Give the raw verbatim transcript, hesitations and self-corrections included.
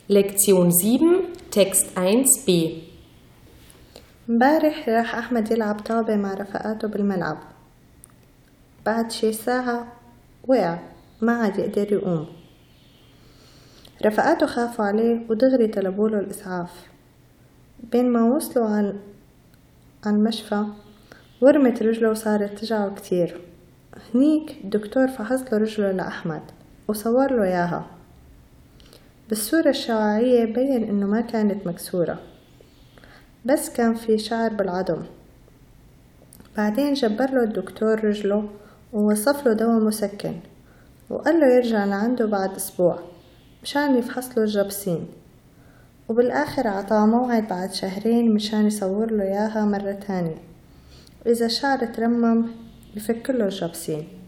Lektion sieben, Text eins b. امبارح راح أحمد يلعب طابة مع رفقاته بالملعب. بعد شي ساعة وقع ما عاد يقدر يقوم. رفقاته خافوا عليه ودغري طلبوله الإسعاف. بين ما وصلوا عن عن المشفى ورمت رجله وصارت تجعه كتير. هنيك الدكتور فحص له رجله لأحمد وصور له إياها. بالصورة الشعاعية بين إنه ما كانت مكسورة، بس كان في شعر بالعظم. بعدين جبر له الدكتور رجله ووصف له دواء مسكن وقال له يرجع لعنده بعد أسبوع مشان يفحص له الجبسين، وبالآخر عطاه موعد بعد شهرين مشان يصور له إياها مرة تانية، وإذا الشعر ترمم يفك له الجبسين.